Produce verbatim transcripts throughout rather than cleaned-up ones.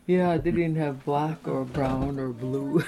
Yeah, they didn't have black or brown or blue.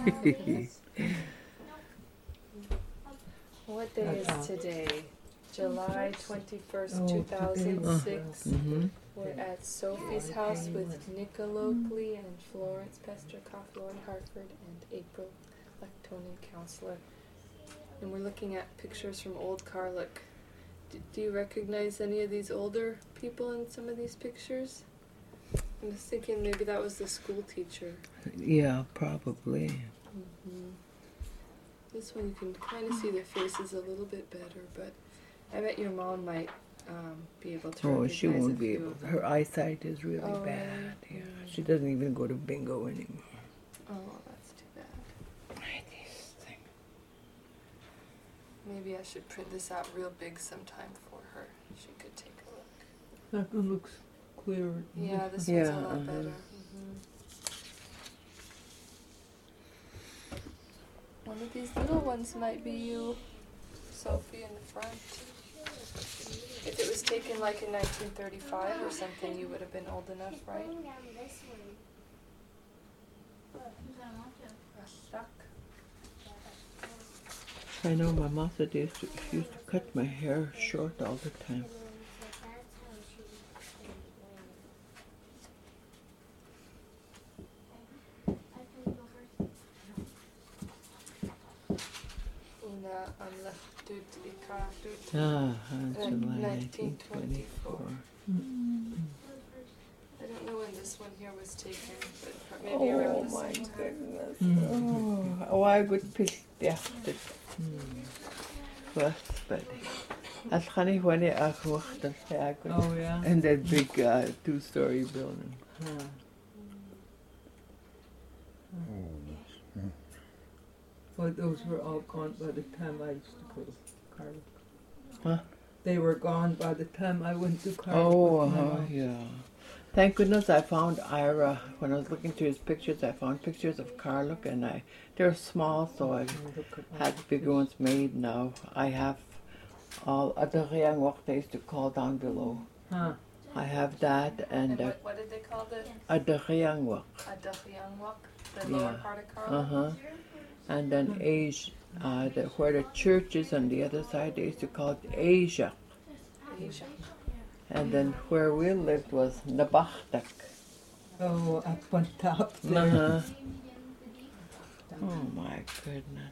What day is today? July twenty-first, Oh, two thousand six. Mm-hmm. We're at Sophie's house with Nicola Oakley and Florence Pesterkoff, Lauren Hartford, and April Lectonen, counselor. And we're looking at pictures from old Carluck. Do, do you recognize any of these older people in some of these pictures? I'm just thinking maybe that was the school teacher. Yeah, probably. Mm-hmm. This one you can kind of see their faces a little bit better, but I bet your mom might um, be able to Oh, recognize she won't a be few able. of them. Her eyesight is really Oh, bad. really? Yeah, Mm. she doesn't even go to bingo anymore. Oh, that's too bad. This thing. Maybe I should print this out real big sometime for her. She could take a look. That one looks clearer. Yeah, this Yeah, one's a lot uh-huh. better. Mm-hmm. One of these little ones might be you, Sophie, in the front. If it was taken like in nineteen thirty-five or something, you would have been old enough, right? Stuck. I know my mother used to, she used to cut my hair short all the time. Una amlachtud ikardut. Ah, Uh, July nineteen nineteen twenty-four. I don't know when this one here was taken, but maybe Oh around the my same time. goodness. Mm. Oh, oh, I would pick yeah. Was but as funny when I asked the Oh, yeah. and that big uh, two-story building. Huh. Well, those were all gone by the time I used to go to Carluck. Huh? They were gone by the time I went to Carluck. Oh, with my uh-huh, mom. yeah. Thank goodness I found Ira. When I was looking through his pictures, I found pictures of Carluck, and I they're small, so I Oh, look at all had the bigger ones made now. I have all other young what they used to call down below. Huh. I have that And and uh, what, what did they call the other young work. Adachyanwak, the Yeah. lower part of Carluck? Uh huh. And then Asia, uh, the, where the church is on the other side, they used to call it Asia. Asia. And then where we lived was Nabachtak. Oh, up on top there. Uh-huh. Oh my goodness.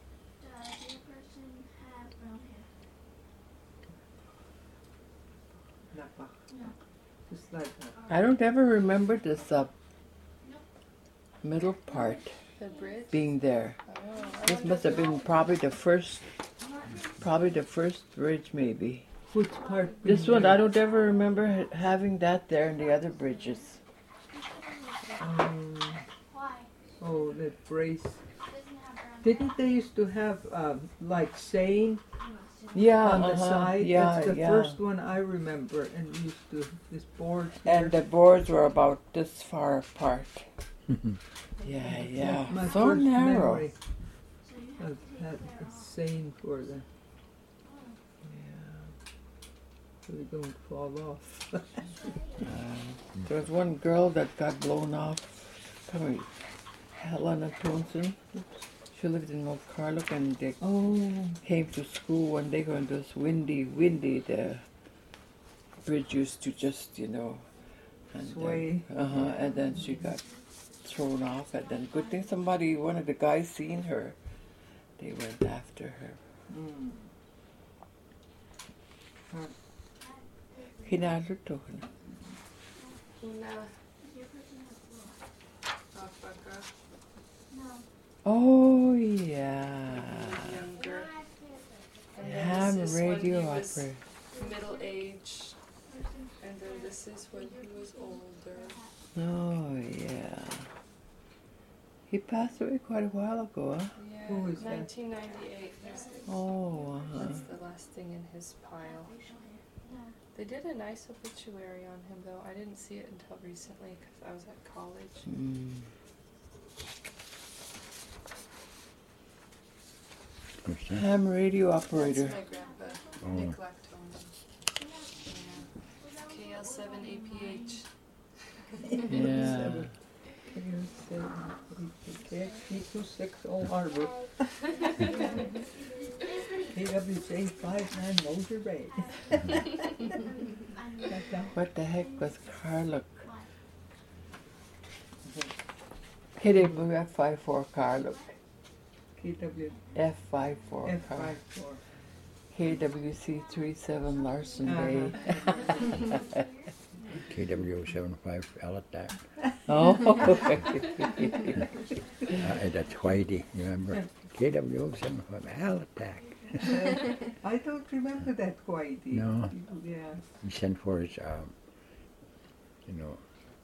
Just like that. I don't ever remember this uh, middle part The bridge? being there. Oh, I This wonder must have been probably the first, probably the first bridge maybe. Which part? This being one, there? I don't ever remember ha- having that there in the other bridges. Um, oh, that brace. Didn't they used to have um, like saying Yeah, on the uh-huh, side? yeah, That's the yeah. first one I remember, and used to this board. And the boards were about this far apart. Yeah, That's yeah. my So first narrow. memory of that saying for them, so they don't fall off. Uh, there was one girl that got blown off. Probably Helena Thompson. She lived in North Carluck, and they Oh, came to school one day when it was windy, windy. The bridge used to just, you know, and sway. Uh huh. And then she got thrown off, and then good thing somebody, one of the guys, seen her. They went after her. Mm. Kinaluto. Una. Alpaca. Oh yeah. Younger. And then Ham this is when radio he was opera. middle aged. And then this is when he was older. Oh yeah. He passed away quite a while ago, huh? Yeah, Who is that? nineteen ninety-eight. That's, Oh, uh-huh. that's the last thing in his pile. They did a nice obituary on him, though. I didn't see it until recently because I was at college. Mm. What's that? Ham radio operator. That's my grandpa, Oh. Nick Lactone. Yeah. K L seven A P H. Yeah. X P two six Old Harbor. K W J five nine Moser Bay. What the heck was Carluck? K W F five four Carluck. K W F five four F Car. five four. K W C three seven Larson Uh-huh. Bay. K W seven five Alatak. Oh. Uh, that's Whitey, remember? K W seven five Alatak. I don't remember that quite. No. Yeah. He sent for his, um, you know,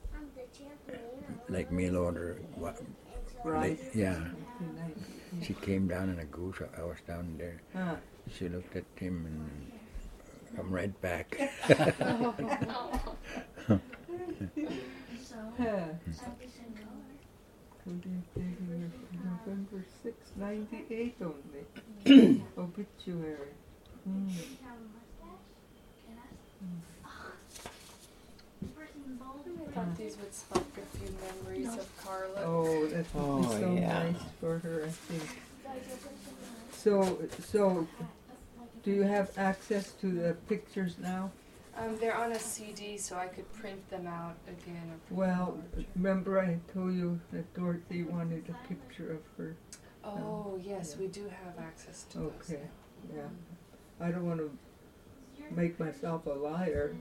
like mail order. What, Right. like, yeah. She came down in a goose. I was down there. Ah. She looked at him and come right back. November sixth, ninety-eight only. Obituary. Hmm. I thought these would spark a few memories of Carla. Oh, that would be Oh, so yeah. nice for her, I think. So, so, do you have access to the pictures now? Um, they're on a C D, so I could print them out again. Or print Well, them out. remember I told you that Dorothy wanted a picture of her. Oh yes, we do have access to those. Okay, yeah. I don't want to make myself a liar.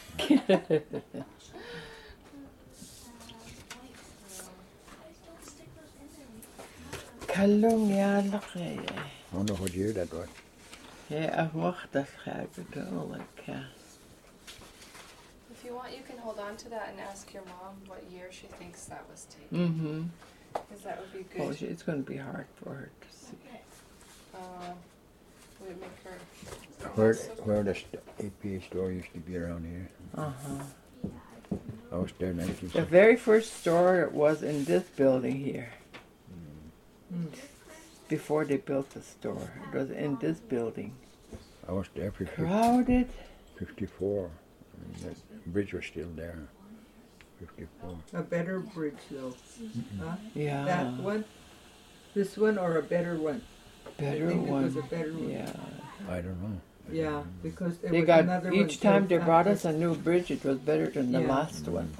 Kallung jævlig. I wonder what year that was. Ja, jeg vakte skjægedårlig. If you want, you can hold on to that and ask your mom what year she thinks that was taken. Mm-hmm. Because that would be Oh, good. she- it's going to be hard for her to see. Uh, would it make her? Where, So- where the st- A P A store used to be around here. Uh-huh. I was there nineteen The sixty. very first store was in this building here. Mm. Before they built the store. It was in this building. I was there for fif- Crowded. fifty-four. I mean, that bridge was still there. fifty-four. A better bridge though. Huh? Yeah. That one? This one or a better one? Better I think one. it was a better one. Yeah. I don't know. I Yeah, don't know. because there They was got another one each time they built brought after- us a new bridge, it was better than the Yeah. last one.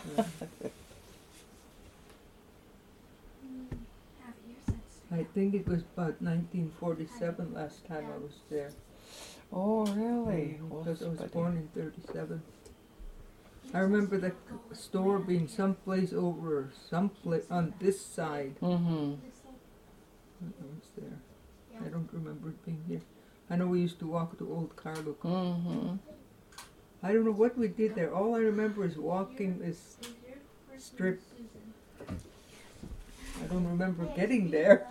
I think it was about nineteen forty-seven last time I was there. Oh, really? Because I was Господи. born in thirty-seven. I remember the c- store being someplace over, someplace on this side. Mm-hmm. It was there. I don't remember it being here. I know we used to walk to Old Carluck. Mm-hmm. I don't know what we did there. All I remember is walking this strip. I don't remember getting there.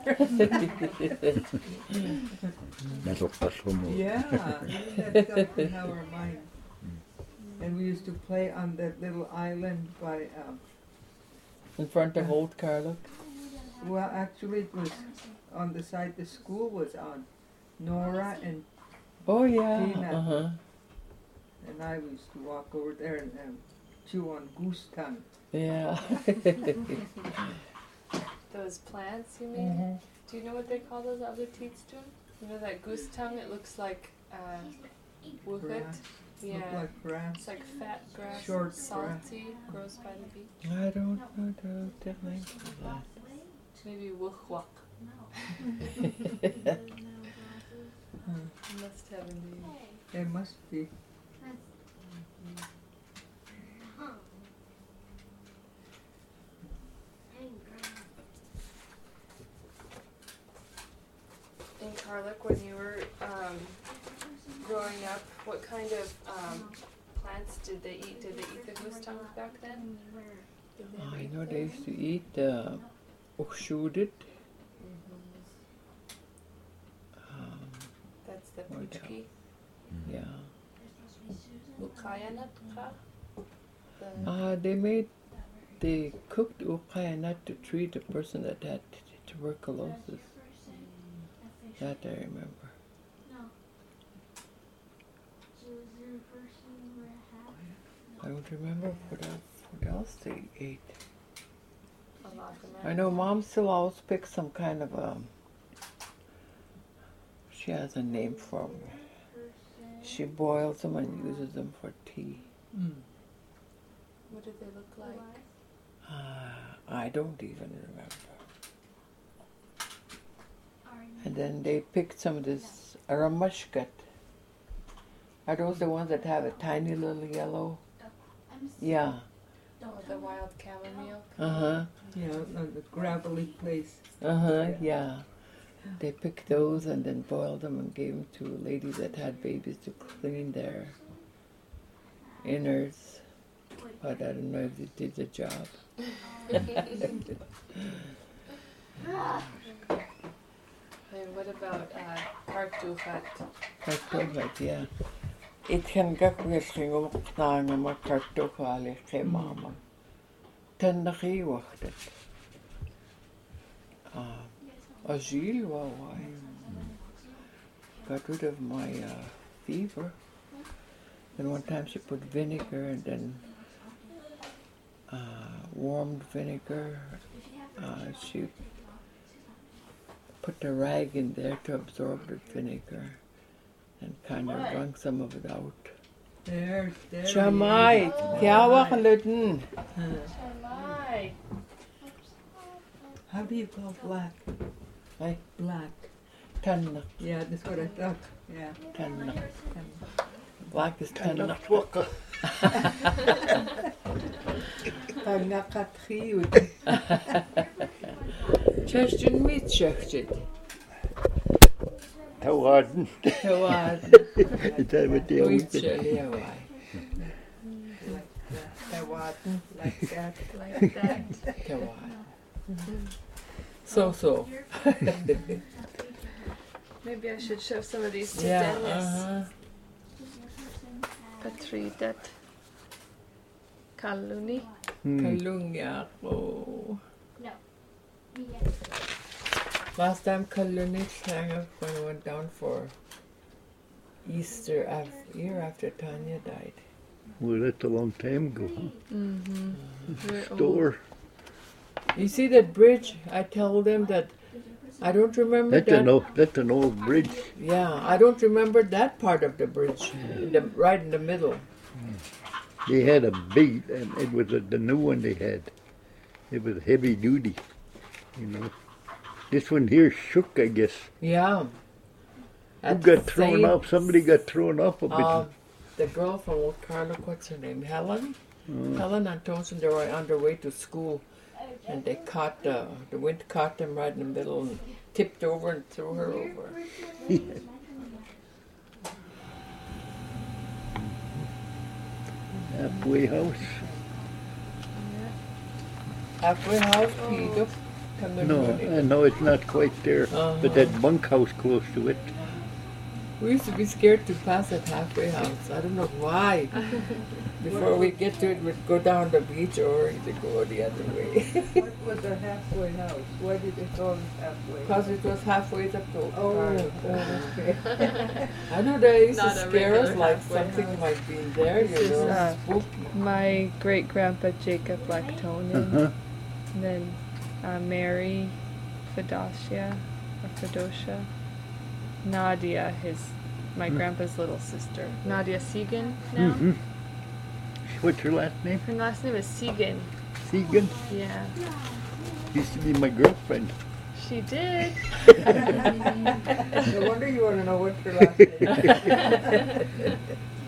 That's what that's what moved. Yeah, that stuck in our mind. And we used to play on that little island by, um, In front of Old Carluck. well, actually it was on the side the school was on. Nora and, Oh, yeah. Tina. Uh-huh. and I used to walk over there and um, chew on goose tongue. Yeah. Those plants, you mean? Mm-hmm. Do you know what they call those other teats, June? You know that goose tongue? It looks like uh, wuchit. Grass. Yeah. Look like grass. It's like fat grass, Short grass. salty, grows by the beach. I don't know the, the name of that. Maybe wuchwak. Hmm. Must have a name. There must be. In Carluck, when you were um, growing up, what kind of um, plants did they eat? Did they eat the goose tongue back then? Did they I eat know them? they used to eat uh, okshudet. Mhm. Um, That's the What puchki. yeah. Ukayanatcha? The Uh, they made, they cooked ukaya nut to treat a person that had t- tuberculosis. That I remember. I don't remember what else, what else they ate. alakama. I know Mom still always picks some kind of a. She has a name for them. She boils them and uses them for tea. Mm. What do they look like? Uh, I don't even remember. And then they picked some of this aramushkat. Are those the ones that have a tiny little yellow? Yeah. Oh, the wild chamomile. Uh-huh. Yeah, on the gravelly place. Uh-huh, yeah. They picked those and then boiled them and gave them to ladies that had babies to clean their innards. But I don't know if they did the job. And what about uh, kartuchat? Kartoffeln, yeah. It can get weer ging op naar maar kartoffeln kay mama. Ten nagi wachtet. Ah, Agile, wow, why? Got rid of my uh, fever. And one time she put vinegar and then uh, warmed vinegar. Uh, she put a rag in there to absorb the vinegar and kind of wrung some of it out. There, there. Chamai, kya luten. Chamai. How do you call black? Hey, Black. tannak, Yeah, that's what I thought. Yeah. tannak. Black is tannak. Tanakatri. Chestin meat chechit. Tawaden. Tawad. Is that what they always say? Uitje, Tawaten, like that. Like that. Tawad. So so. Maybe I should show some of these to Yeah, Dennis. uh-huh. Patridat. Kaluni. Hmm. Kalungi ako. Last time Kaluni sang up when I went down for Easter af- year after Tanya died. Well, that's a long time ago. Mm-hmm. Very Huh? old. Store. You see that bridge? I told them that I don't remember That's that. an old, that's an old bridge. Yeah, I don't remember that part of the bridge, in the, right in the middle. They had a big, and it was a, the new one they had. It was heavy duty, you know. This one here shook, I guess. Yeah. Who At got the thrown same- off? Somebody got thrown off a bit. Um, the girl from Old Carlock, what's her name? Helen? Oh. Helen and Thompson, they were on their way to school. And they caught, uh, the wind caught them right in the middle and tipped over and threw her over. Halfway house. Halfway house, Peter. Come to No, the I know it's not quite there, Uh-huh. but that bunkhouse close to it. We used to be scared to pass that halfway house. I don't know why. Before we get to it, we'd go down the beach or either go the other way. What was a halfway house? Why did they call it halfway? Because it was halfway up to Old Oh, Carlock. oh, okay. I know they used Not to a scare us regular like halfway something house. might be in there, you This is, know, uh, spooky. My great grandpa Jacob Lactonian. Uh-huh. And then uh, Mary Fedosia or Fedosia. Nadia, his my Hmm. grandpa's little sister. Nadia Segan now. Mm-hmm. What's her last name? Her last name is Segan. Segan. Yeah. Used to be my girlfriend. She did. No wonder you want to know what's your last name.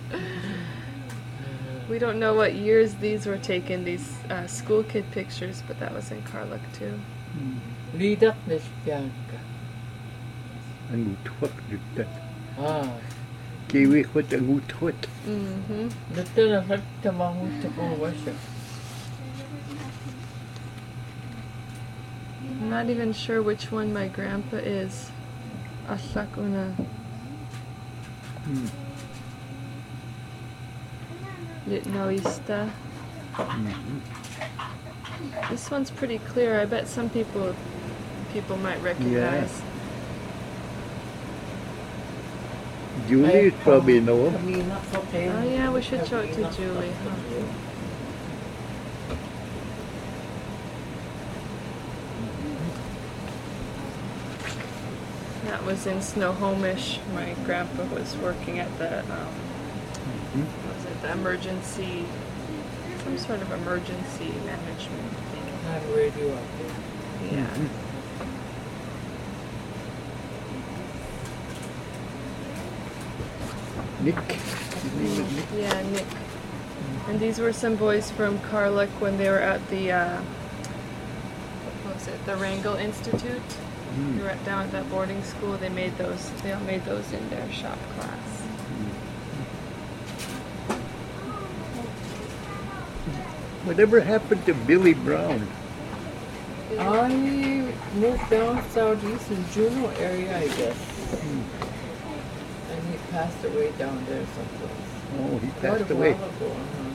We don't know what years these were taken, these uh, school kid pictures, but that was in Carluck too. Lidak Nishpianka. Ang utwak dito. Ah, Kiwi kwat ang utwak. Mm-hmm. dito na sa tamang sa siya. I'm not even sure which one my grandpa is. Asak una. Hmm. Litnoista. This one's pretty clear. I bet some people people might recognize. Julie is probably know him. Kami na sa Oh yeah, we should show it to Julie. Huh? That was in Snohomish. My grandpa was working at the, um, what was it, the emergency, some sort of emergency management thing. Had a radio up there. Yeah. Mhm. Nick. His name is Nick. Yeah, Nick. And these were some boys from Carluck when they were at the, uh, what was it, the Wrangell Institute. Mm. We were at, down at that boarding school. They made those, they all made those in their shop class. Whatever happened to Billy Brown? I moved down southeast in Juneau area, I guess. And he passed away down there someplace. Oh, he Quite passed a away. while ago, uh-huh.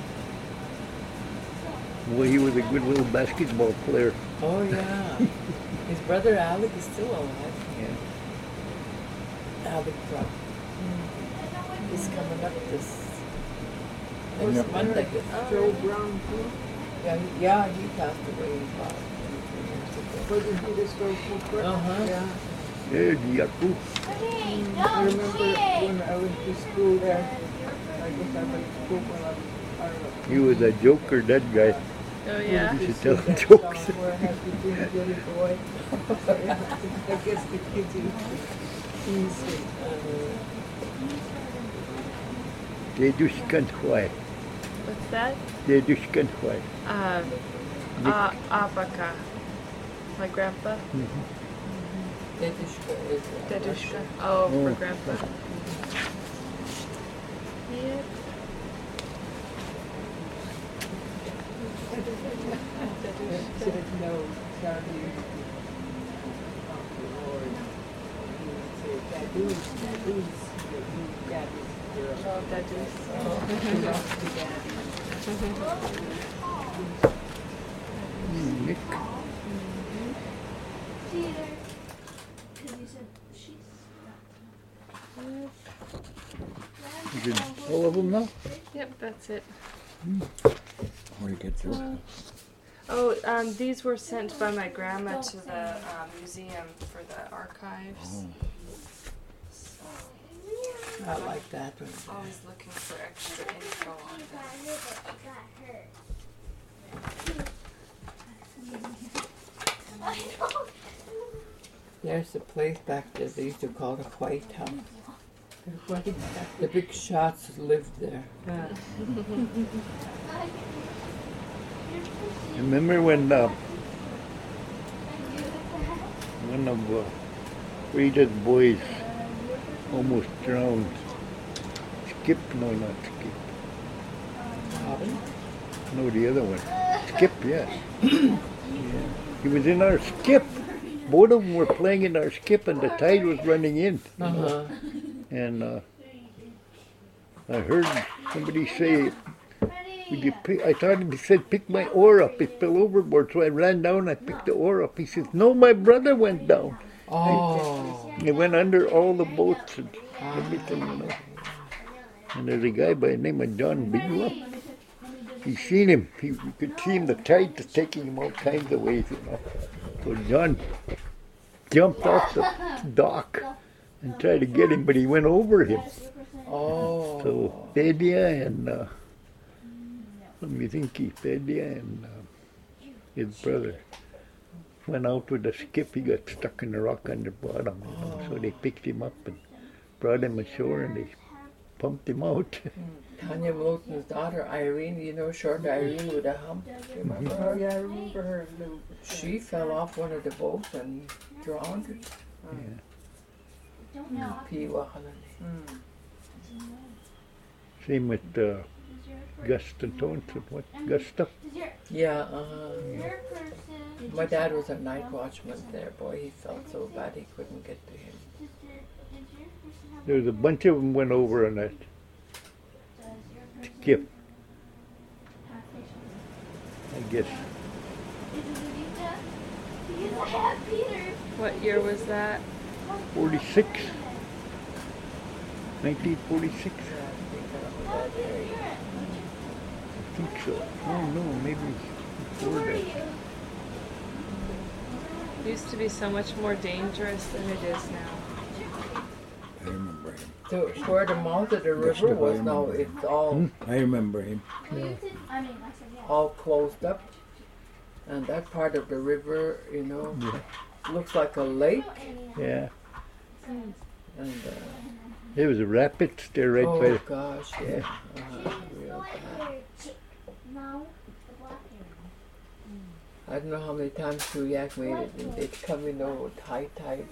Well, he was a good little basketball player. Oh yeah. His brother Alec is still alive. Yeah. Alec Brown. He's coming up this Yeah. next month, I guess. Joe Brown too. Yeah, he, yeah, he passed away about twenty-three years ago. Wasn't he the social worker? Uh-huh. Yeah. There's Yaku. I remember when I went to school there. I guess I went to school when I was I He was a joker, that guy. Oh yeah? He should see tell that jokes. song where it has to do with Billy Boy. I guess the kids used to use it. Dedushkan Hwai. What's that? Dedushkan Hwai. Uh, uh, Abaka. My grandpa? Dedushka is uh, Dedushka. Russian. Oh, for Oh. grandpa. Yep. Said no, Charlie. Lord. He would say, Dadoo's, Dadoo's, Dadoo's, Daddy's girl. Oh, that is. Belongs to Daddy. Mm, Nick. Is it all of them now? Yep, that's it. Where you get those? Oh, um, these were sent by my grandma to the um, museum for the archives. So, I like that one. always looking for extra info on them. There's a place back there they used to call the White House. The big shots lived there. Remember when uh, one of uh, Rita's boys almost drowned? Skip? No, not Skip. Robin? No, the other one. Skip, yes. Yeah. He was in our skip. Both of them were playing in our skip and the tide was running in. Uh-huh. And uh, I heard somebody say, would you pick? I thought he said, pick my oar up. It fell overboard. So I ran down, I picked the oar up. He says, no, my brother went down. Oh. He went under all the boats and everything, you know. And there's a guy by the name of John Bigler. He seen him. He, you could see him, the tide was taking him all kinds of ways, you know. So John jumped off the dock and tried to get him, but he went over him. Oh. So Pedia and, uh, let me think, he, Pedia and uh, his brother went out with the skip. He got stuck in the rock on the bottom, you know. So they picked him up and brought him ashore and they pumped him out. Tanya Moulton's daughter, Irene, you know, short Irene with a hump. Remember Oh, her? yeah, I remember her little. She fell off one of the boats and drowned. Peewahalan. Mm. Same with uh, Gusta Thompson. What? Gusta? Yeah, uh-huh. My dad was a night watchman there. Boy, he felt so bad he couldn't get to him. There was a bunch of them went over on that skip, I guess. What year was that? forty-six. nineteen forty-six. I think so. Oh no, maybe before that. It used to be so much more dangerous than it is now. him. So where the mouth of the Yes, river I was now, remember. it's all I remember him. all closed up, and that part of the river, you know, looks like a lake. Yeah. And uh, There was a rapids there right oh by the, gosh, yeah, uh, real bad. I don't know how many times Kuyak made it, and they'd come in over with high tide.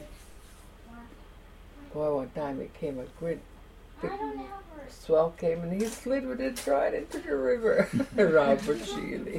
Boy, one time it came a great big swell came and he slid with it right into the river. Robert Sheely.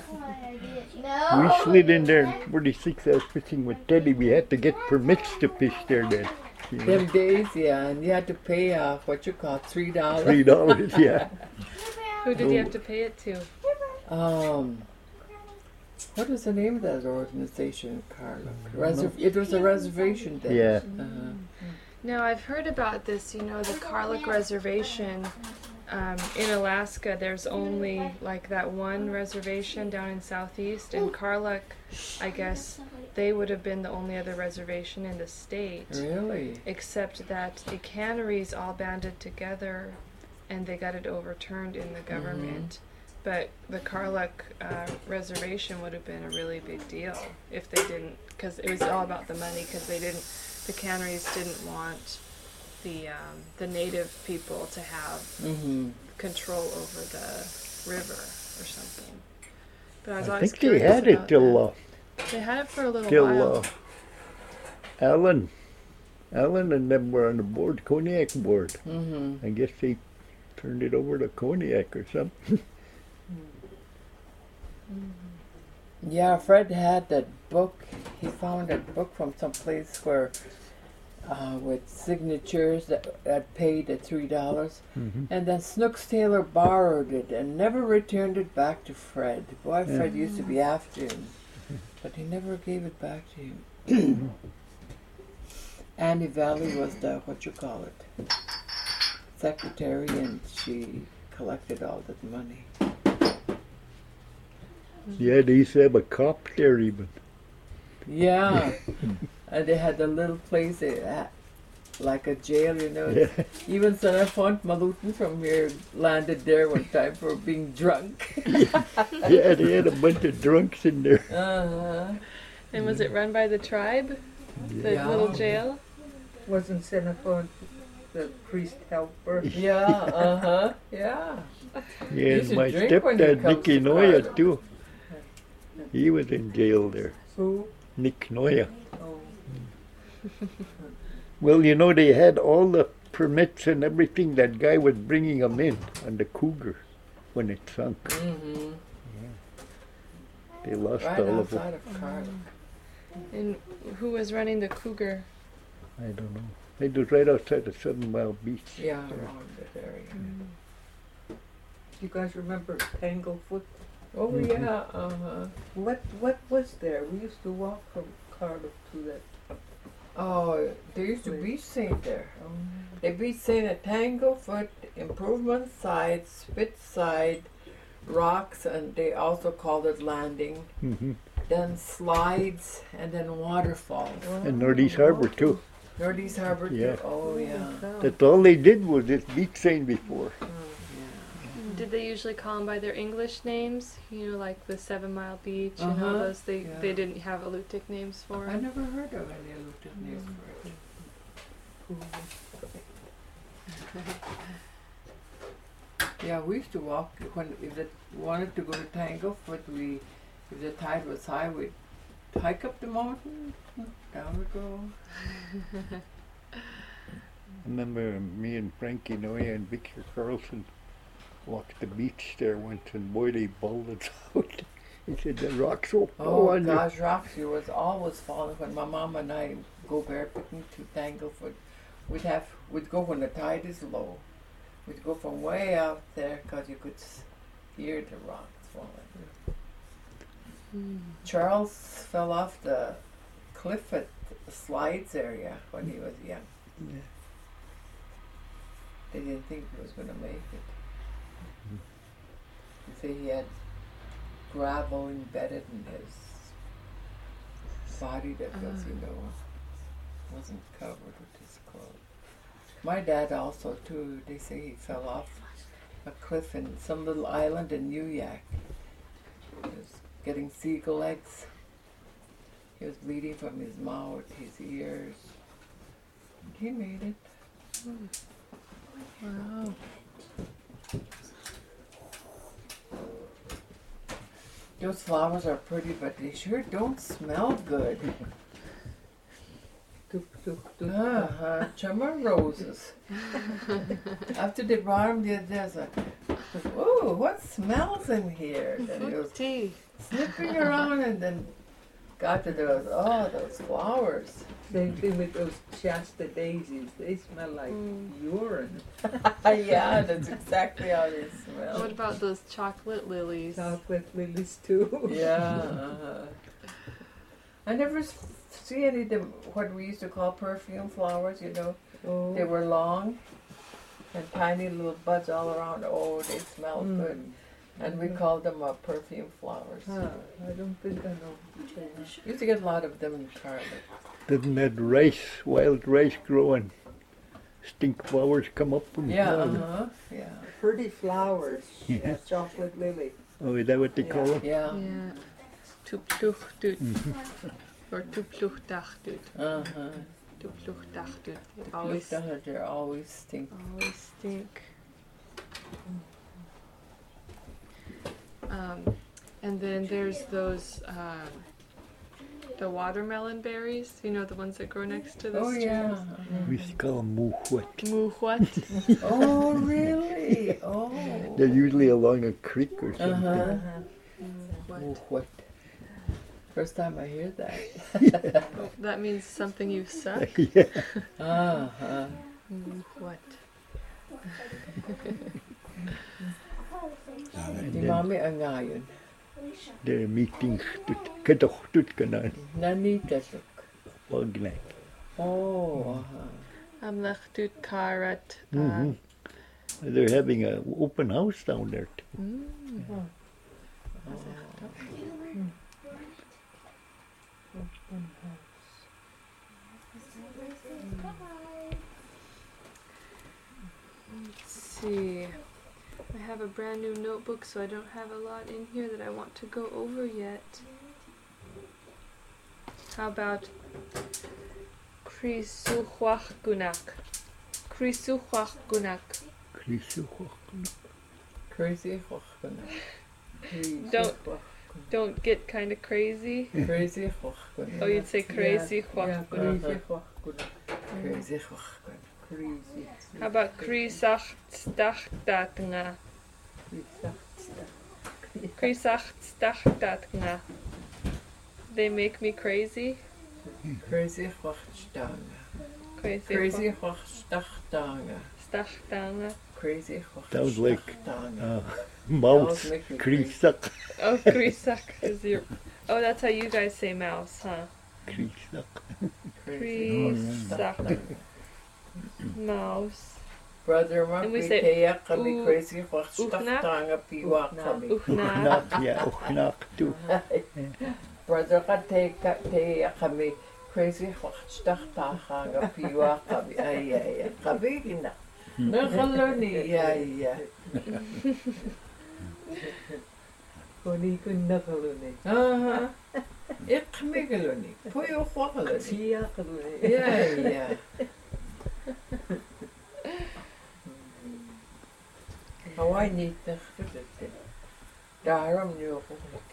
we slid in there in forty-six. I was fishing with Teddy. We had to get permits to fish there then. You know, Them days, yeah, and you had to pay uh, what you call three dollars. Three dollars, yeah. Who did you have to pay it to? Um, what was the name of that organization, Carla? Reserv- it was a reservation day. Yeah. Uh-huh. Now, I've heard about this, you know, the Karluk Reservation um, in Alaska. There's only like that one reservation down in southeast, and Karluk, I guess, they would have been the only other reservation in the state. Really? Except that the canneries all banded together and they got it overturned in the government. But the Karluk uh, reservation would have been a really big deal if they didn't, because it was all about the money, because they didn't, the canneries didn't want the um, the native people to have Mm-hmm. control over the river or something. But I was I always think they curious had it about till that. uh, They had it for a little till while. uh, Alan, Alan and them were on the board, Cognac board. Mm-hmm. I guess they turned it over to Cognac or something. Yeah, Fred had that book. He found that book from some place where, uh, with signatures that, that paid at three dollars, Mhm. and then Snooks Taylor borrowed it and never returned it back to Fred. Boy, Yeah. Fred used to be after him, but he never gave it back to him. Annie Valley was the what you call it secretary, and she collected all that money. Yeah, they used to have a cop there even. Yeah, and they had a little place they had, like a jail, you know. Yeah. Even Senator Font Malutin from here landed there one time for being drunk. Yeah, they had a bunch of drunks in there. Uh-huh. And was it run by the tribe? The Yeah. little jail? Wasn't Seneca the priest helper? Yeah, uh-huh, yeah. Yeah, You and should my drink when you stepdad, come Nicky to Noya, Carla. too. He was in jail there. Who? Nick Noya. Oh, Well, you know, they had all the permits and everything. That guy was bringing them in on the Cougar when it sunk. Mm-hmm. They lost Right all of them. outside of Carla. And who was running the Cougar? I don't know. It was right outside of Seven Mile Beach. Yeah, around that area. you guys remember Tanglefoot? Oh, Mhm. yeah, uh-huh. What what was there? We used to walk from Cardiff to that. Oh, there used to be Saint there. They beat Saint at Tanglefoot, Improvement Side, Spit Side, Rocks, and they also called it Landing. hmm Then Slides, and then Waterfalls. And Northeast Harbor, too. Northeast Harbor, too. Yeah. Oh, yeah. That's all they did was just beat Saint before. Did they usually call them by their English names? You know, like the Seven Mile Beach and all Uh-huh. those. They Yeah. they didn't have Alutiiq names for I them. never heard of any Alutiiq names for it. Yeah, we used to walk when if it wanted to go to Tanglefoot. We, if the tide was high, we'd hike up the mountain. Down we go. I remember me and Frankie Noya and Victor Carlson walked the beach there once, and boy, they bawled us out. He said, the rocks will fall Oh on you. gosh, Roxy was always falling when my mom and I go barefooting to Tanglefoot. We'd have we'd go when the tide is low. We'd go from way out there because you could s- hear the rocks falling. Mm. Charles fell off the cliff at the Slides area when he was young. Yeah. They didn't think he was going to make it. They say he had gravel embedded in his body that was, Ah. you know, wasn't covered with his clothes. My dad also too. They say he fell off a cliff in some little island in Uyak. He was getting seagull eggs. He was bleeding from his mouth, his ears. He made it. Wow. Those flowers are pretty, but they sure don't smell good. Tuk, tuk, tuk. Uh-huh. Chummer roses. After they brought them, there- there's a, ooh, what smells in here? And it was Tea. sniffing around and then got to those, oh, those flowers. Same thing with those Shasta daisies. They smell like Mm. urine. Yeah, that's exactly how they What smell. about those chocolate lilies? Chocolate lilies too. Yeah. Uh-huh. I never s- see any of the, what we used to call perfume flowers, you know. Oh. They were long and tiny little buds all around. Oh, they smelled Mm. good. And we called them uh, perfume flowers. Huh, I don't think I know. Used to get a lot of them in Charlotte. Didn't that rice, wild rice growing? Stink flowers come up from Yeah, the ground. uh-huh. Yeah. Pretty flowers. Yeah, chocolate lily. Oh, is that what they call them? Yeah. Yeah. Tupluchtut. Or tupluchtachtud. Uh-huh. Tupluchtachtud. They Always always, they always stink. always stink. Um, and then there's those, um, the watermelon berries. You know, the ones that grow next to the Oh streams. yeah. We used to call them moohwat. Muhwat. Oh really? Oh. They're usually along a creek or something. Uh-huh. Muhwat. Oh, what? First time I hear that. Oh, that means something you suck. Yeah. Uh-huh. Muhwat. Di mami ang ngayon. They're meeting kadochtut kanan. Nanitasok. Wag na. Oh. Uh-huh. Amlachtut karat. Mhm. They're having an open house down there too. Mm. Let's see. I have a brand new notebook, so I don't have a lot in here that I want to go over yet. How about Krisuhuach Gunak? Krisuhuach Gunak. Crazy hochkuna. Don't don't get kind of crazy. Crazy hochkuna. Oh, you'd say crazy Yeah, huach yeah, gunak. crazy hochkuna. Crazy hochkuna. Crazy. How about Krisach Stachtatnga? Krisach Stachtatnga. They make me crazy. Crazy hochstanga. Crazy. Crazy hochstachtanga. Stachtanga. Crazy Sounds like hochstachtanga. uh, mouse. Those make me crazy. Krisak. Oh, Krisach is your. Oh, that's how you guys say mouse, huh? Krisak. Crazy Krisach. hochstachtanga. Mouse. Brother And we Maki say, Teya kami "Ooh, crazy hochstachtanga piwa kami. Uchna. Uchnak, yeah, uchnak too. Brother ka Teya kami crazy hochstachtanga piwa kami. Ay ay ay. Kami gina. Nakaloni. Ay ay. Kuni kun nakaluni. Aha. Ik migaloni. Puyo kwakaloni. Siya kaluni. Ja, ja. Hawaii niet teruggezet. Daarom nu ook.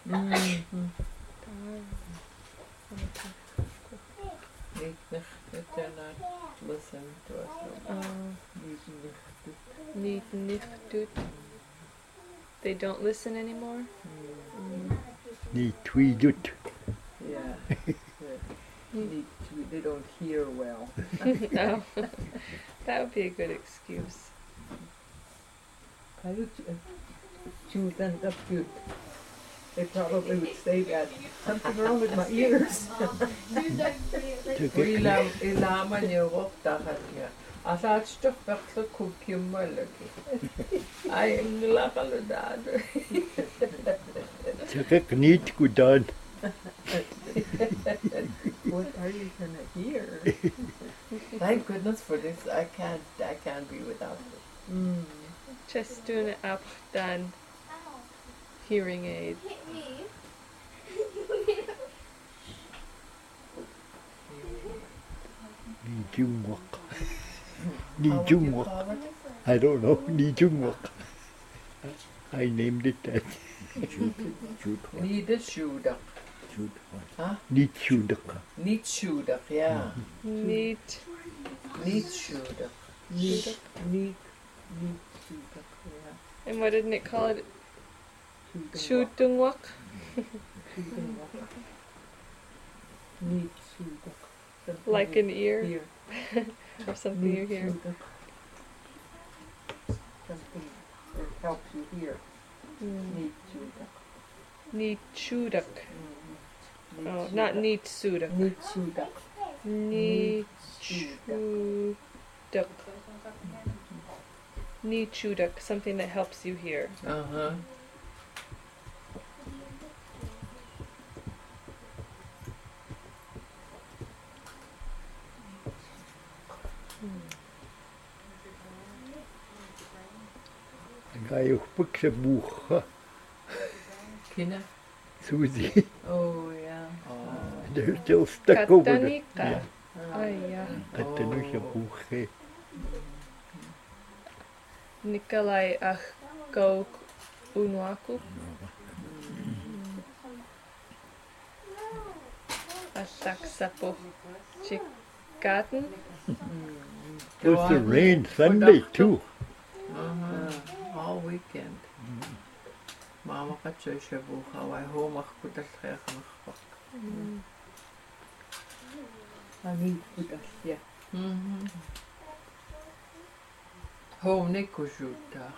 Niet teruggezet en not listen to us. Uh, Niet nicht doet. They don't listen anymore. Mm. Die twee doet. Yeah. Need to, they don't hear well. No, that would be a good excuse. Kayo cute and up cute. They probably would say that. Something wrong with my ears. Ilam, ilaman niyo ko takat niya. Asat stok bakso kukyum malaki. Ay, ang lakaludado. Tsaka kniet goed aan. What are you gonna hear? Thank goodness for this. I can't. I can't be without it. Mm. Just doing an app done hearing aid. Ni Jungwok. How Ni would you Jungwok. call it? I don't know. Ni Jungwok. I named it that. Shoot, shoot what? Need a shoe duck. Shoot what? Huh? Ni Chudaka. Need shoe duck. Yeah. Neat. Need shoe duck. Neat, neat, neat sudak. Yeah. And what did Nick call it? Sudak. Shootingwak? Sudak. Neat sudak. Something Like you an ear hear. or something you Neat hear. sudak. Something that helps you hear. Mm. Neat sudak. Neat chudak. Mm. Neat Oh, not sudak. neat sudak. Neat sudak. Neat sudak. chudak. Neat chudak, something that helps you hear. Uh huh. Ga je ook zijn boeg. Kina. Susie. Oh, yeah. Oh. They're still stuck over there. Katanika. Ay, ja. Dat er nog een boeg heeft. Nikolai ach go unwaku. Asak sapo chikaten. It was the rain Sunday too. Uh-huh. All weekend. Mama gaat zo shabuha. Wij home goed als graag nog. I need sudak. Yeah. Mhm. Home Nico shoota.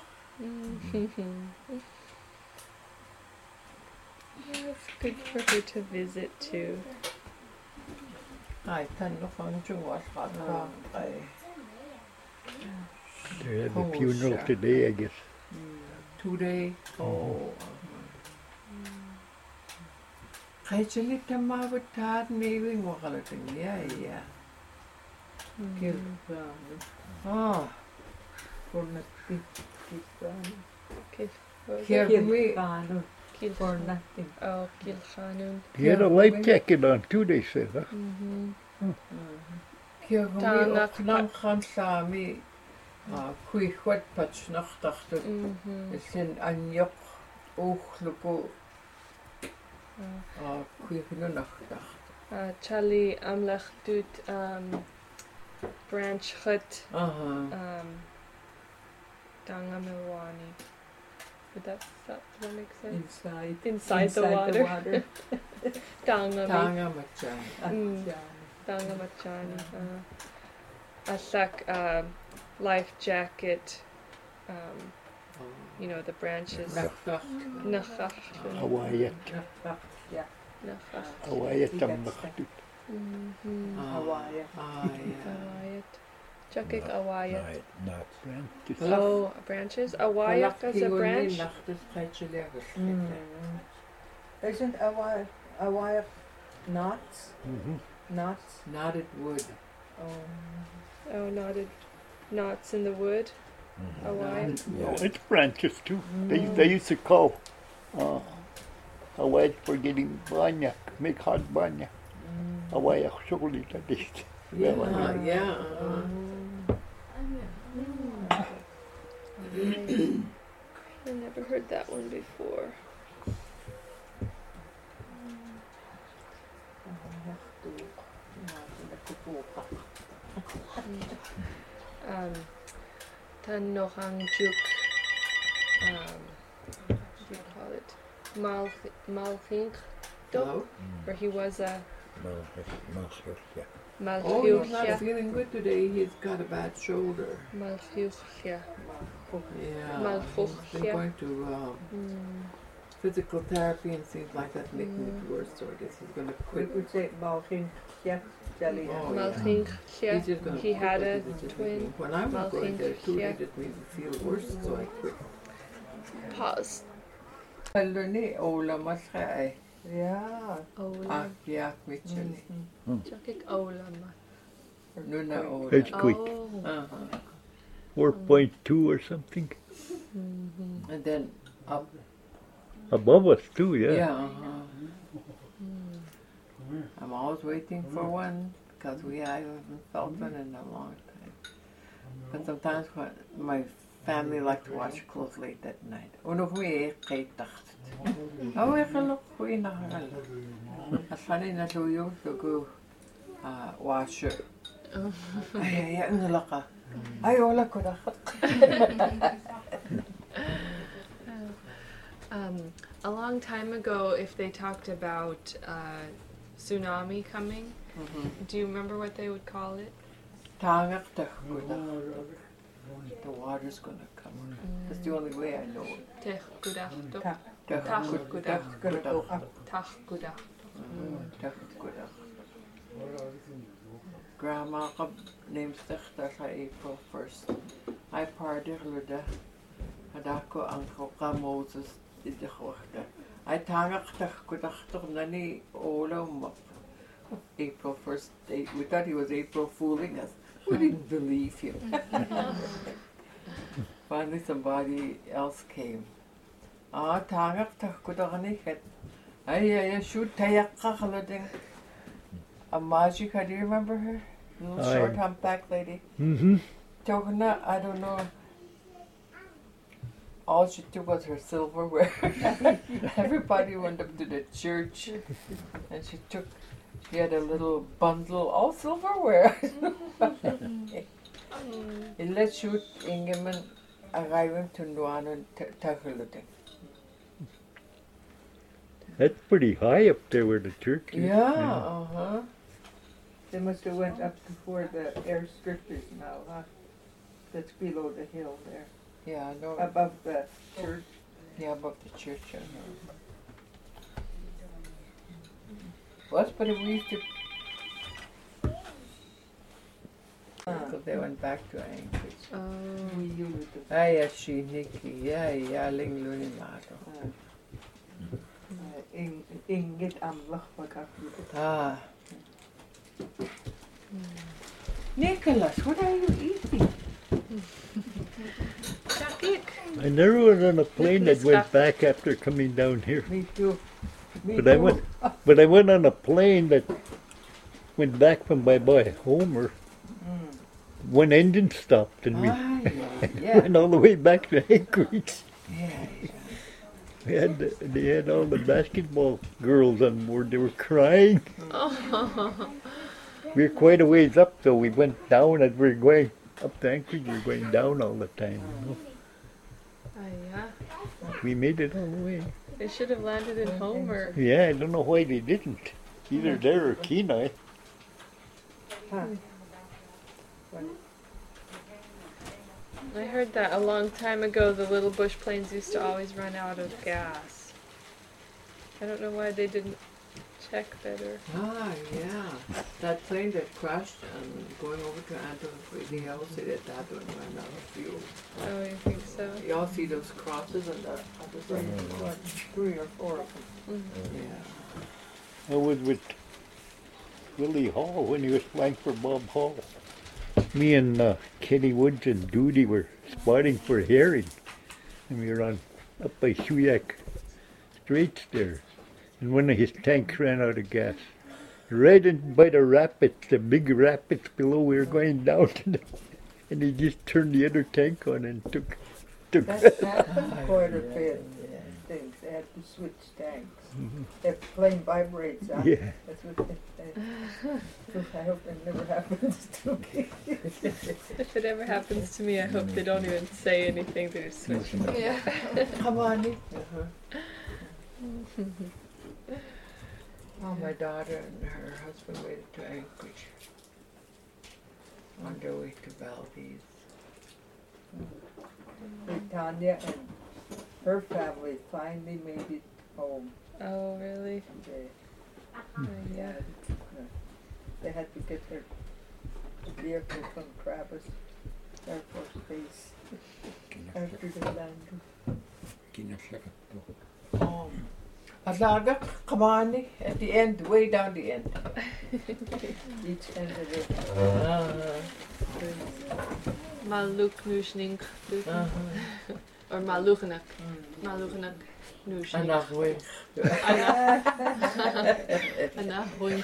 Yeah, it's good for her to visit too. Ai, tan nog van jongens gaat gaan. Ai. They had a Oh, funeral sure. today, I guess. Today. Oh. Kijk je niet te maar wat taart mee wing wakala ting. Ja, ja. Kilbrand. Ah. For nothing. Kilbrand. Hier me. Kilbrand. For nothing. Oh, Kilchanun. He had a life jacket on too, they said. Huh? Mm-hmm. Hier me Tanak- ook lang gaan samen. Ah, kui goed patch nog dachten. Mm-hmm. Het zijn een jok oogluko. Ah, kui genoeg dacht. Uh, Charlie Amlach doet um, branch hut Aha. um, Dangamilwani. Would that, that, that make sense? Inside. Inside, the water. water. Dangami. Tanga machan. Mm. Yeah. Dangamachani. Uh, Asak um, life jacket. Um, you know, the branches. Nacht. Nachach. Hawaiiat. Yeah. Nachach. Hawaiiat am nachtut. Mm-hmm. Hawaii. Ah, ja. Awayat. Chakik awayat. Right, not. Branches. Oh, branches? Awayat as a branch? Nacht is krijg je lekker. Mm. Isn't Hawaii, Hawaii knots? Mhm. Knots? Knotted wood. Oh. Oh, knotted knots in the wood. Awayat. No, it's branches too. They, they used to call uh, Hawaii for getting banyak, make hot banyak. Hawaii surely that is. Ja, ja. uh-huh. I never heard that one before. Um, Tanohangjuk. Um, what do you call it? Mal Malchink, Oh, where he was a Yeah. oh, he's not Malchuchia. feeling good today. He's got a bad shoulder. Malchuchia. Yeah. Malchuch, He's been yeah. going to uh, Mm. physical therapy and things like that, making it worse. So I guess he's going to We quit. could say Malchin, yeah, Jelly. Oh, yeah. Malchuchia. He's just gonna He quit had it. a It's just twin. making- When I was going there too, Malchin, they just made me feel worse, so I quit. Pause. Already, Ola Masrai. Yeah. Ola. Akiak Micheli. Jakik Ola ma. Nuna Ola. It's quick. Oh. Uh-huh. four point two or something. Mm-hmm. And then up. Above us too, yeah. Yeah. Uh-huh. I'm always waiting for one because we I haven't felt one in a long time. But sometimes when my family like to watch close late at night. Uno hui kay tacht. Oh, I look hui na hagal. Asani na tuyo to go uh, wash it. Ay ay ay nila ka. Ay wala ko na. Um, a long time ago, if they talked about uh, tsunami coming, do you remember what they would call it? Tangak takuda. The water's gonna come. That's the only way I know it. Tehkudachtok. Ta- Takuda. It's gonna go up. Tahkudach. Takuda. Grandma ka names takhta sa April first. I parted luda. Hadako uncle ka Moses did the hochta. I tangak takudachtok nani ola map. April first. We thought he was April fooling us. We didn't believe him. Finally, somebody else came. Ah, tangak takudachani ket. Ay, ay, shoot tayakka halading. A Majika, do you remember her? Little Aye. short humpback lady. Mm-hmm. Tokana, I don't know. All she took was her silverware. Everybody went up to the church and she took, she had a little bundle, all silverware. It let shoot Ingeman arriving to Nuano Takaluding. That's pretty high up there where the church is. Yeah, uh huh. They must have went up before the airstrip is now, huh? That's below the hill there, Yeah, I know. above the church. Yeah, above the church, I know. Was, but we used to. So they went back to Anchorage. Oh. We used to, Ay, she Nikki, yeah, yeah, Ling Luni Mato. uh, in, Ingit Amlach Wakakluta. Ah. Nicholas, what are you eating? Jakik. I never was on a plane that went Stuff. back after coming down here. Me too. Me But I too. went, but I went on a plane that went back from my boy Homer. One engine stopped and we Ah, yeah, yeah. went all the way back to Anchorage. Yeah, yeah. We had the, they had all the basketball girls on board. They were crying. Oh. We were quite a ways up, so we went down as we were going up to Anchorage. We were going down all the time. You know? Ah, yeah. We made it all the way. They should have landed in Homer. Yeah, I don't know why they didn't. Either there or Kenai. Huh. I heard that a long time ago the little bush planes used to always run out of gas. I don't know why they didn't check better. Ah, yeah. That plane that crashed and going over to Anton, the house, they did that one ran out of fuel. Oh, you think so? Y'all see those crosses on the other Three, side? what, three or four of them. Yeah. I was with Willie Hall when he was flying for Bob Hall. Me and uh, Kenny Woods and Doody were spotting for herring. And we were on up by Shuyak Straits there. And one of his tanks ran out of gas. Right in by the rapids, the big rapids below, we were going down to the, and he just turned the other tank on and took took That happened quite a bit. Things, they had to switch tanks. If the plane vibrates, huh? Yeah. That's what they say. I hope it never happens to me. If it ever happens to me, I hope they don't even say anything. They just switch. Yeah. Come on, Nick. Uh-huh. Oh, my daughter and her husband made it to Anchorage on their way to Valdez. Tanya and her family finally made it home. Oh, really? They, Oh, yeah. they had to get their vehicle from Travis Air Force Base after they landed. Um, Alaga, Kamani, at the end, way down the end. Each end of it. Uh-huh. Maluk Nushning. Uh-huh. Or Maluganak. Maluganak Nushning. Enough way. Anna Hoink.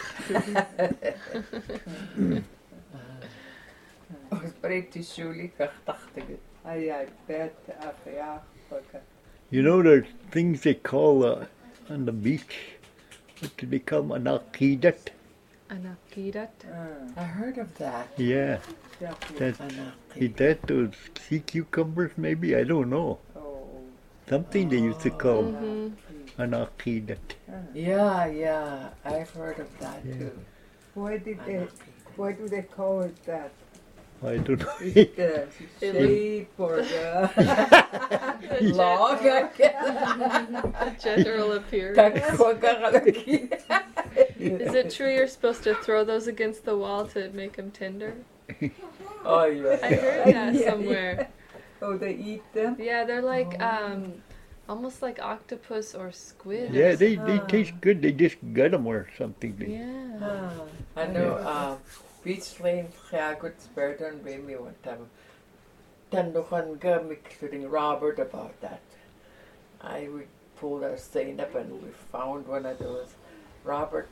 Was pretty surely, dacht ik. Ay, I bet. Ach, ja. Okay. You know there's things they call uh, on the beach. What do they call them? Anakidat. Anakidat. Ah, I heard of that. Yeah, exactly. that Anakidat. that those sea cucumbers maybe. I don't know. Oh. Something they used to call Mm-hmm. anakidat. Yeah, yeah, I've heard of that Yeah. too. Why did they? Why do they call it that? I don't know. Is it the It shape or the? The Log, general- I guess. the general appearance. Takwagagalaki. Is it true you're supposed to throw those against the wall to make them tender? Oh, yeah. I heard that Yeah, somewhere. Oh, they eat them. Yeah, they're like um, almost like octopus or squid. or Yeah, they, they Ah. taste good. They just gut them or something. They- Yeah. Ah, I know, um, Beach Lane, ga goed spurten bij me one time. Then nog een gummick to Robert about that. I we pulled our stain up and we found one of those. Robert,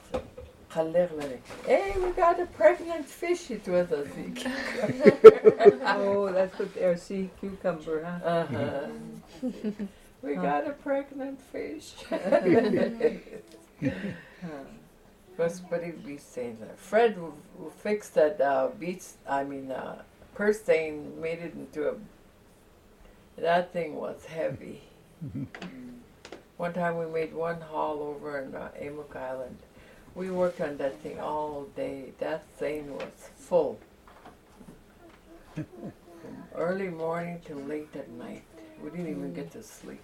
hey, we got a pregnant fish. It was a sea. oh, that's what they're sea cucumber, huh? Uh-huh. We got a pregnant fish. Huh. Was pretty be saying that. Fred who, who fixed that uh, beach, I mean, uh, purse stain, made it into a. That thing was heavy. One time we made one haul over in uh, Amok Island. We worked on that thing all day. That thing was full. From early morning till late at night. We didn't even get to sleep.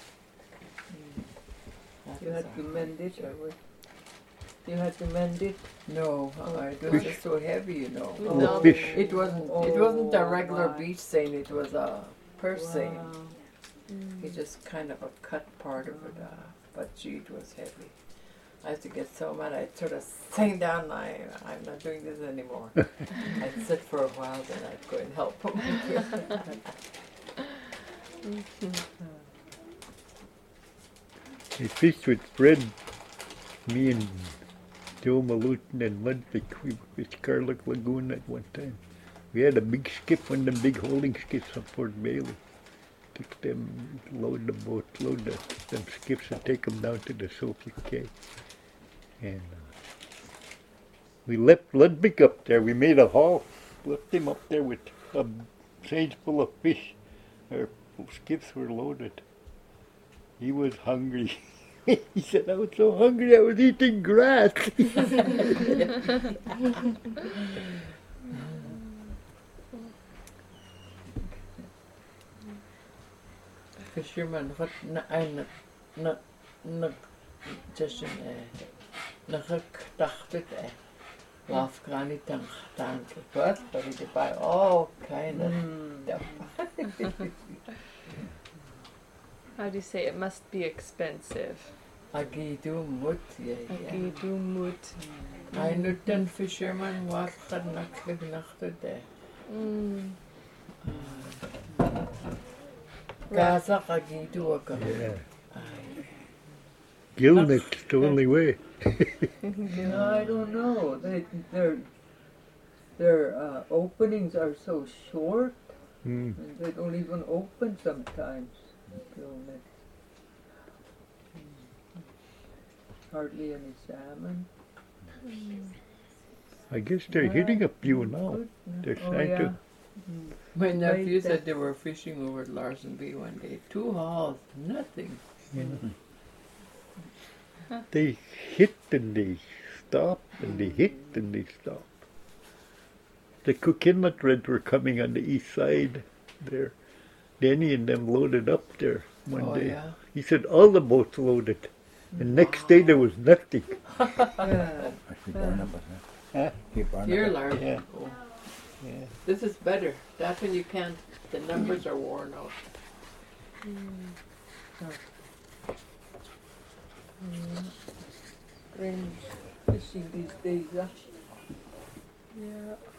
That You was had a to hard mend it, job. or what? You had to mend it. No, uh, it was just so heavy, you know. With Oh, all fish. the- It wasn't. It wasn't a Oh, regular my. beach seine. It was a purse seine. Wow. It just kind of a cut part of it. Uh, but gee, it was heavy. I used to get so mad. I'd sort of sing down. I, I'm not doing this anymore. I'd sit for a while, then I'd go and help them. I fished with Fred, me and Joe Malutin and Ludwig. We fished Carlick Lagoon at one time. We had a big skip, one of them big holding skips on Fort Bailey. Took them, load the boat, load the, them skips and take them down to the Sophie Cay. And uh, we left Ludwig up there. We made a haul, left him up there with a sage full of fish. Our skips were loaded. He was hungry. He said, I was so hungry I was eating grass. Fisherman, wat na een na na tussen eh naggedacht het eh laf kan niet dan gedaan wat but it by all kind of stuff. How do you say it? Must be expensive. Agi do mut ja ja. Agidu mut. I know ten fisherman wat genaklik nachte de. Mm. Gaza agi do ook. Yeah. Gilnick's the only way. No, I don't know. They, their their uh, openings are so short, Mm. and they don't even open sometimes. Gilnet. Hardly any salmon. I guess they're hitting a few now. Good. They're Oh, trying yeah. to. My nephew Right, said that- they were fishing over at Larson Bay one day. Two hauls, nothing. They hit and they stop and they hit and they stop. The Coquinmont Reds were coming on the east side there. Denny and them loaded up there one Oh, day. yeah? He said all the boats loaded. And next day there was nothing. Yeah. Als je Barnabas, hè? Huh? Je Barnabas. Here, Larry. Yeah. Oh. Yeah. This is better. That one you can't, the numbers are worn out. Strange fishing these days, huh? Yeah.